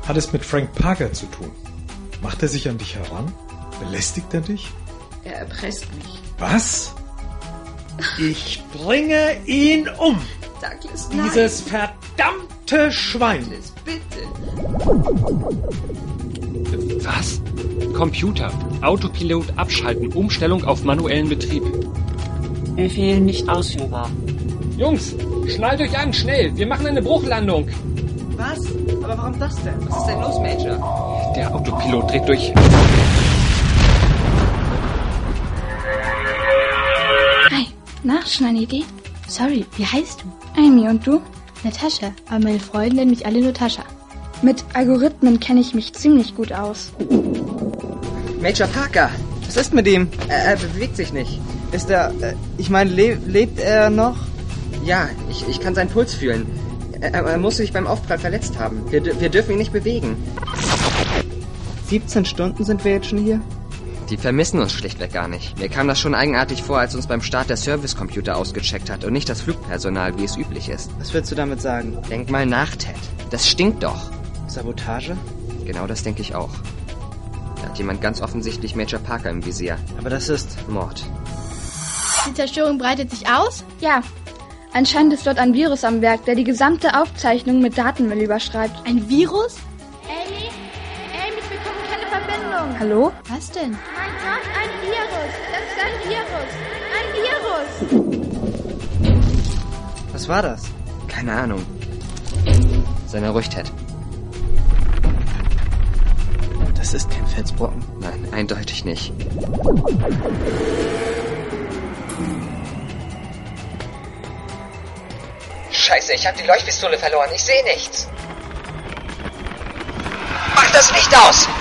hat es mit Frank Parker zu tun. Macht er sich an dich heran? Belästigt er dich? Er erpresst mich. Was? Ich bringe ihn um! Douglas, nein. Dieses verdammte Schwein! Douglas, bitte. Was? Computer. Autopilot abschalten. Umstellung auf manuellen Betrieb. Befehl nicht ausführbar. Jungs, schnallt euch an, schnell. Wir machen eine Bruchlandung. Was? Aber warum das denn? Was ist denn los, Major? Der Autopilot dreht durch. Hi, na, schon eine Idee? Sorry, wie heißt du? Amy, und du? Natascha, aber meine Freunde nennen mich alle nur Tascha. Mit Algorithmen kenne ich mich ziemlich gut aus. Major Parker, was ist mit ihm? Er bewegt sich nicht. Ist er, lebt er noch? Ja, ich kann seinen Puls fühlen. Er muss sich beim Aufprall verletzt haben. Wir dürfen ihn nicht bewegen. 17 Stunden sind wir jetzt schon hier? Die vermissen uns schlichtweg gar nicht. Mir kam das schon eigenartig vor, als uns beim Start der Servicecomputer ausgecheckt hat und nicht das Flugpersonal, wie es üblich ist. Was willst du damit sagen? Denk mal nach, Ted. Das stinkt doch. Sabotage? Genau das denke ich auch. Da hat jemand ganz offensichtlich Major Parker im Visier. Aber das ist Mord. Die Zerstörung breitet sich aus? Ja. Anscheinend ist dort ein Virus am Werk, der die gesamte Aufzeichnung mit Datenmüll überschreibt. Ein Virus? Amy, ich bekomme keine Verbindung. Hallo? Was denn? Mein Gott, ein Virus. Das ist ein Virus. Ein Virus. Was war das? Keine Ahnung. Sei mal ruhig, Ted. Das ist kein Felsbrocken. Nein, eindeutig nicht. Scheiße, ich habe die Leuchtpistole verloren. Ich sehe nichts. Mach das Licht aus!